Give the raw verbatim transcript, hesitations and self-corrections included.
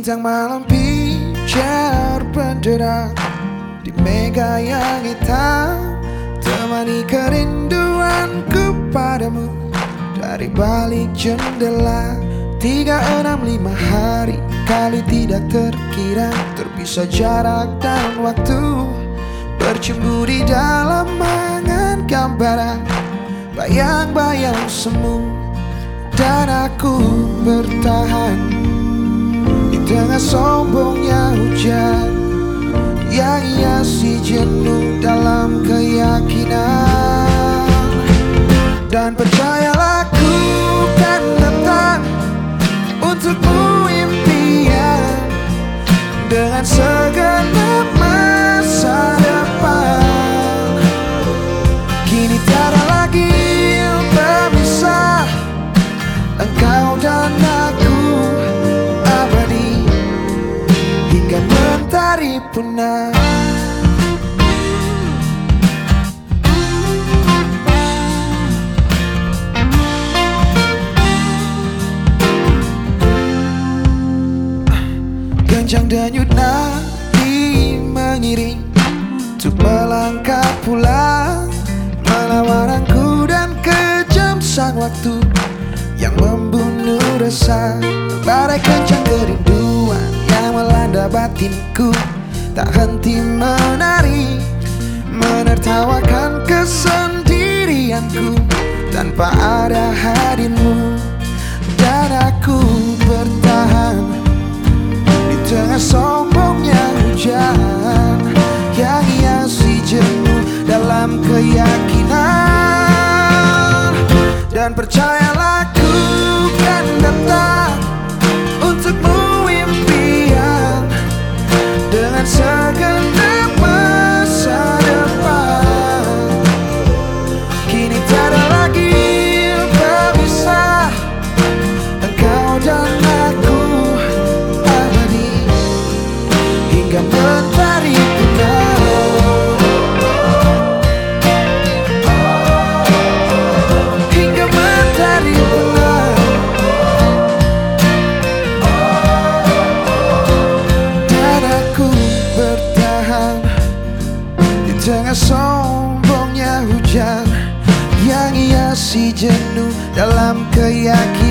Bintang malam pijar benderang di mega yang hitam, temani kerinduanku padamu dari balik jendela. Tiga enam lima hari kali tidak terkira, terpisah jarak dan waktu, bercumbu di dalam angan gambaran, bayang-bayang semu. Dan aku bertahan di tengah sombongnya hujan yang hiasi jenuh dalam keyakinan. Dan percayalah, ku kan datang untukmu impian dengan segenap masa depan. Kini tak ada lagi pemisah, engkau dan aku abadi hingga mentari punah. Kencang denyut nadi mengiring untuk melangkah pulang, melawan aku dan kejam sang waktu yang membunuh rasa. Badai kencang kerinduan yang melanda batinku tak henti menari, menertawakan kesendirianku tanpa ada hadirmu. Dan aku bertahan di tengah sombongnya hujan yang hiasi jenuh dalam keyakinan. Dan percayalah, ku kan datang untukmu impian dengan segenap masa depan. Kini tak ada lagi pemisah, engkau dan aku abadi hingga mentari punah. Tengah sombongnya hujan yang hiasi jenuh dalam keyakinan.